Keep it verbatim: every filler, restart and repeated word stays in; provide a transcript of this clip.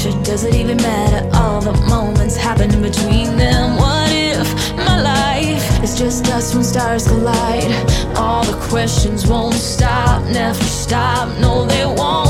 future, does it even matter? All the moments happen in between them. What if my life is just us when stars collide? All the questions won't stop, never stop, no they won't.